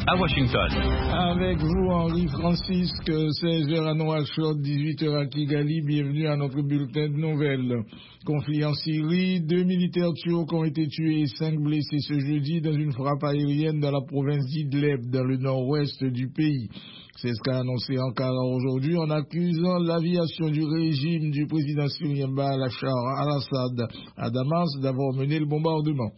à Washington. Avec vous, Henri Francisque, 16h à Nouakchott, 18h à Kigali. Bienvenue à notre bulletin de nouvelles. Conflit en Syrie, 2 militaires turcs ont été tués et 5 blessés ce jeudi dans une frappe aérienne dans la province d'Idlib, dans le nord-ouest du pays. C'est ce qu'a annoncé Ankara aujourd'hui en accusant l'aviation du régime du président syrien Bachar al-Assad à Damas d'avoir mené le bombardement.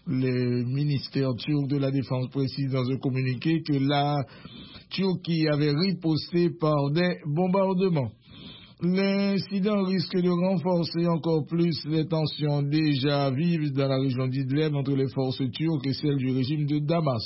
Le ministère turc de la Défense précise dans un communiqué que la Turquie avait riposté par des bombardements. L'incident risque de renforcer encore plus les tensions déjà vives dans la région d'Idlib entre les forces turques et celles du régime de Damas.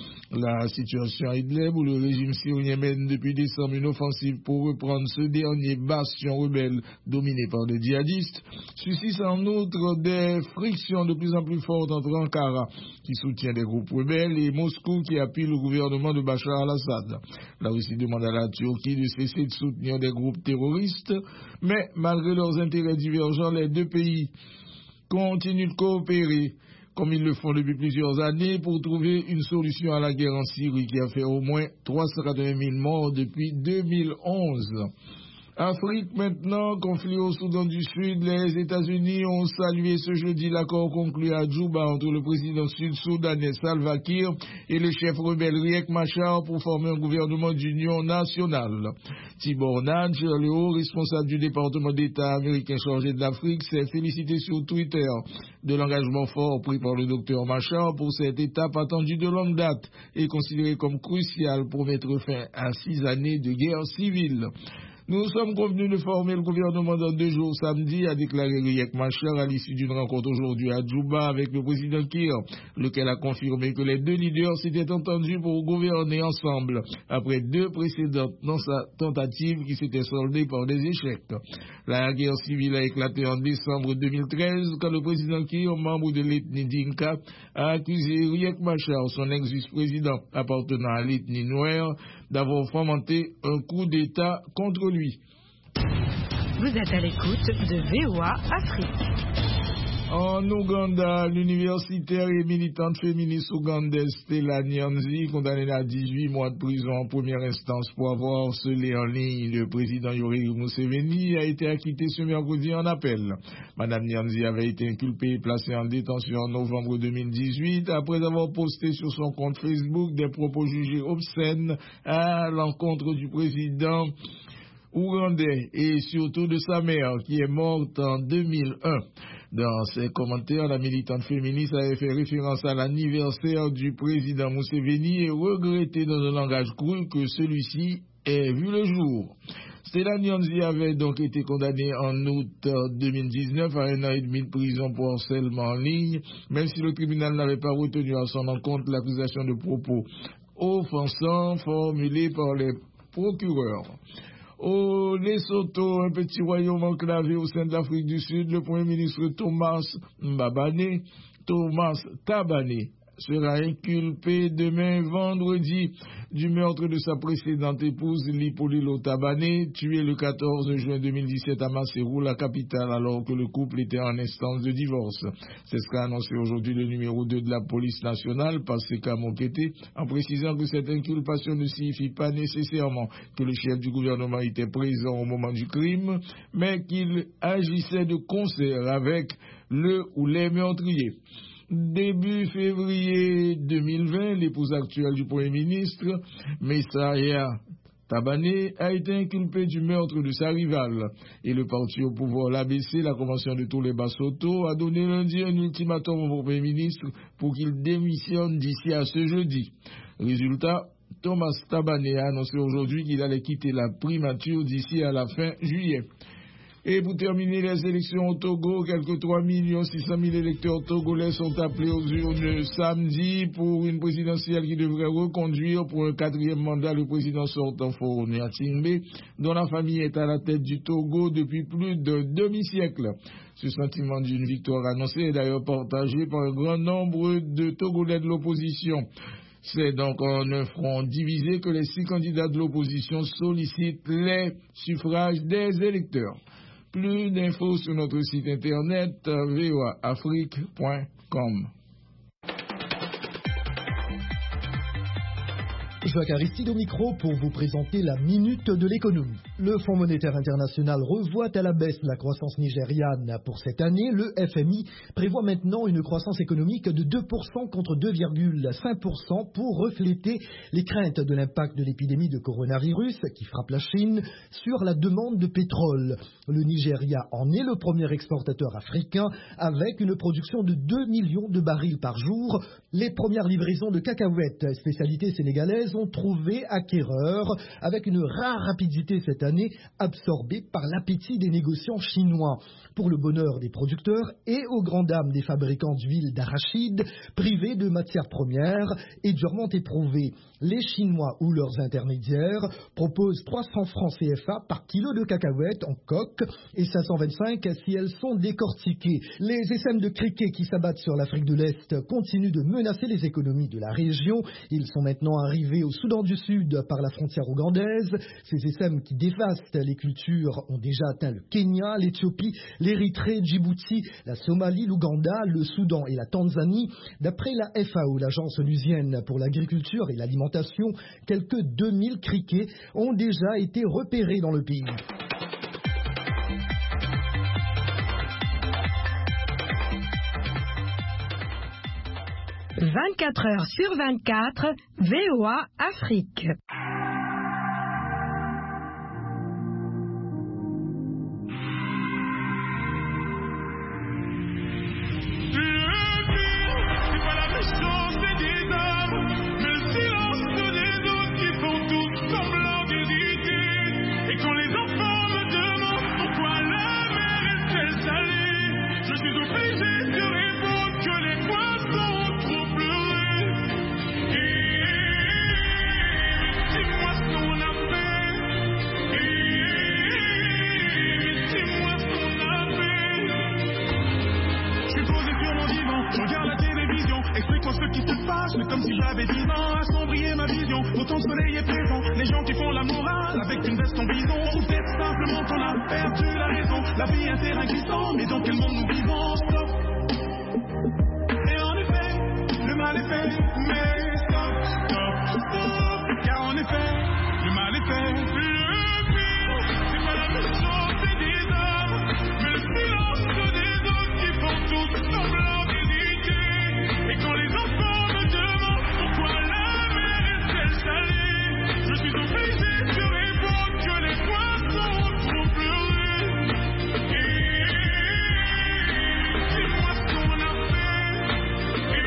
La situation à Idlib, où le régime syrien mène depuis décembre une offensive pour reprendre ce dernier bastion rebelle dominé par des djihadistes, suscite en outre des frictions de plus en plus fortes entre Ankara, qui soutient des groupes rebelles, et Moscou, qui appuie le gouvernement de Bachar al-Assad. La Russie demande à la Turquie de cesser de soutenir des groupes terroristes, mais malgré leurs intérêts divergents, les deux pays continuent de coopérer, comme ils le font depuis plusieurs années, pour trouver une solution à la guerre en Syrie, qui a fait au moins 380 000 morts depuis 2011. Afrique maintenant, conflit au Soudan du Sud. Les États-Unis ont salué ce jeudi l'accord conclu à Djouba entre le président sud-soudanais Salva Kiir et le chef rebelle Riek Machar pour former un gouvernement d'union nationale. Tibor Nadj, le haut responsable du département d'État américain chargé de l'Afrique, s'est félicité sur Twitter de l'engagement fort pris par le docteur Machar pour cette étape attendue de longue date et considérée comme cruciale pour mettre fin à 6 années de guerre civile. Nous sommes convenus de former le gouvernement dans 2 jours samedi, a déclaré Riek Machar à l'issue d'une rencontre aujourd'hui à Djouba avec le président Kiir, lequel a confirmé que les 2 leaders s'étaient entendus pour gouverner ensemble, après 2 précédentes tentatives qui s'étaient soldées par des échecs. La guerre civile a éclaté en décembre 2013 quand le président Kiir, membre de l'ethnie Dinka, a accusé Riek Machar, son ex-vice-président appartenant à l'ethnie Nuer, d'avoir fomenté un coup d'État contre lui. Vous êtes à l'écoute de VOA Afrique. En Ouganda, l'universitaire et militante féministe ougandaise Stella Nyanzi, condamnée à 18 mois de prison en première instance pour avoir harcelé en ligne le président Yoweri Museveni, a été acquittée ce mercredi en appel. Madame Nyanzi avait été inculpée et placée en détention en novembre 2018 après avoir posté sur son compte Facebook des propos jugés obscènes à l'encontre du président ougandais et surtout de sa mère qui est morte en 2001. Dans ses commentaires, la militante féministe avait fait référence à l'anniversaire du président Museveni et regretté dans un langage cru que celui-ci ait vu le jour. Stella Nyanzi avait donc été condamnée en août 2019 à 1 an et demi de prison pour harcèlement en ligne, même si le tribunal n'avait pas retenu à son encontre l'accusation de propos offensants formulés par les procureurs. Au Lesotho, un petit royaume enclavé au sein de l'Afrique du Sud, le Premier ministre Thomas Tabane sera inculpé demain vendredi du meurtre de sa précédente épouse Lipolelo Tabane, tuée le 14 juin 2017 à Maseru, la capitale, alors que le couple était en instance de divorce. C'est ce qu'a annoncé aujourd'hui le numéro 2 de la police nationale, Paseka Mokete, en précisant que cette inculpation ne signifie pas nécessairement que le chef du gouvernement était présent au moment du crime, mais qu'il agissait de concert avec le ou les meurtriers. Début février 2020, l'épouse actuelle du Premier ministre, Messaya Tabane, a été inculpée du meurtre de sa rivale. Et le parti au pouvoir, l'ABC, la Convention de tous les Basotho, a donné lundi un ultimatum au Premier ministre pour qu'il démissionne d'ici à ce jeudi. Résultat, Thomas Tabane a annoncé aujourd'hui qu'il allait quitter la primature d'ici à la fin juillet. Et pour terminer les élections au Togo, quelques 3 600 000 électeurs togolais sont appelés aux urnes samedi pour une présidentielle qui devrait reconduire pour un 4e mandat le président sortant Faure Gnassingbé, dont la famille est à la tête du Togo depuis plus d'un demi-siècle. Ce sentiment d'une victoire annoncée est d'ailleurs partagé par un grand nombre de Togolais de l'opposition. C'est donc en un front divisé que les 6 candidats de l'opposition sollicitent les suffrages des électeurs. Plus d'infos sur notre site internet voaafrique.com. Jacques Aristide au micro pour vous présenter la Minute de l'économie. Le Fonds monétaire international revoit à la baisse la croissance nigériane pour cette année. Le FMI prévoit maintenant une croissance économique de 2% contre 2,5% pour refléter les craintes de l'impact de l'épidémie de coronavirus qui frappe la Chine sur la demande de pétrole. Le Nigeria en est le premier exportateur africain avec une production de 2 millions de barils par jour. Les premières livraisons de cacahuètes, spécialité sénégalaise, ont trouvé acquéreur avec une rare rapidité cette année, absorbée par l'appétit des négociants chinois. Pour le bonheur des producteurs et aux grandes dames des fabricants d'huile d'arachide, privés de matières premières et durement éprouvés. Les Chinois ou leurs intermédiaires proposent 300 francs CFA par kilo de cacahuètes en coque et 525 si elles sont décortiquées. Les essaim de criquets qui s'abattent sur l'Afrique de l'Est continuent de menacer les économies de la région. Ils sont maintenant arrivés au Soudan du Sud par la frontière ougandaise. Ces essaim qui dévastent les cultures ont déjà atteint le Kenya, l'Éthiopie, l'Érythrée, Djibouti, la Somalie, l'Ouganda, le Soudan et la Tanzanie. D'après la FAO, l'agence onusienne pour l'agriculture et l'alimentation, quelques 2000 criquets ont déjà été repérés dans le pays. « 24 heures sur 24, VOA Afrique. C'est comme si j'avais 10 ans, assombrir ma vision. Autant de soleil est présent, les gens qui font la morale avec une veste en bison. Ou peut-être simplement qu'on a perdu la raison. La vie est un terrain glissant, mais dans quel monde nous vivons? Stop. Et en effet, le mal est fait, mais stop, stop, stop. Car en effet, le mal est fait. Le pire, c'est pas la méchanceté des hommes, mais le silence des autres qui font tout semblant d'hésiter. Et quand les enfants je suis obligé de répondre que les poissons trop pleurés. Dis-moi ce qu'on a fait.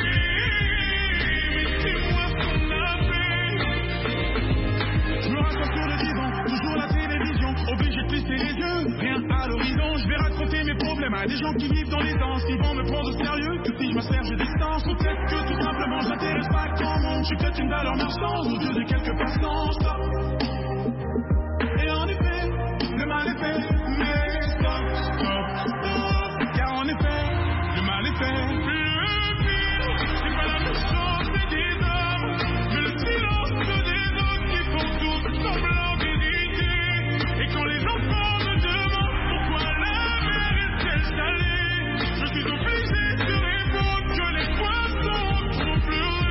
Dis-moi ce qu'on a fait. Je me rassois sur le divan, toujours la télévision, obligé de plisser les yeux, rien à l'horizon. Je vais raconter mes problèmes à des gens qui vivent dans les danses. Ils vont me prendre au sérieux, que si je me sers, je distance. Ou peut-être que tout simplement je n'intéresse pas grand monde. Je suis peut-être une valeur marchande aux yeux de quelques passants. Stop. Et en effet, le mal est fait, mais stop, stop, stop. Car en effet, le mal est fait. Le pire, c'est pas la méchanceté des hommes, mais le silence des autres qui font tout semblant d'hésiter. Et quand les enfants me demandent pourquoi la mer est-elle salée, je suis obligé de répondre que les poissons ont trop pleuré.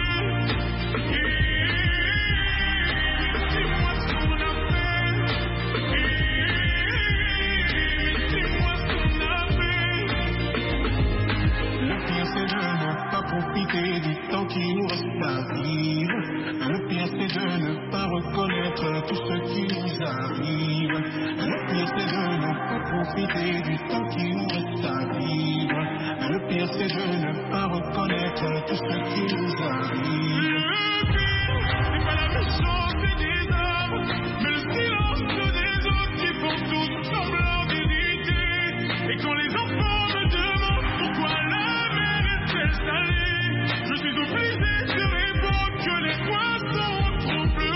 Dis-moi ce qu'on a fait. Dis-moi ce qu'on a fait. Le pire c'est de ne pas profiter du temps qui nous reste à vivre. Le pire c'est de ne pas reconnaître tout ce qui nous arrive. Le pire c'est de ne pas profiter du temps qui nous reste à vivre. Le pire c'est de ne pas reconnaître tout ce qui nous arrive. Le pire c'est pas la méchanceté des hommes, mais le silence des autres qui font tout semblant d'hésiter. Et quand les enfants me demandent pourquoi la mer est-elle salée, je suis obligé de répondre que les poissons ont trop pleuré.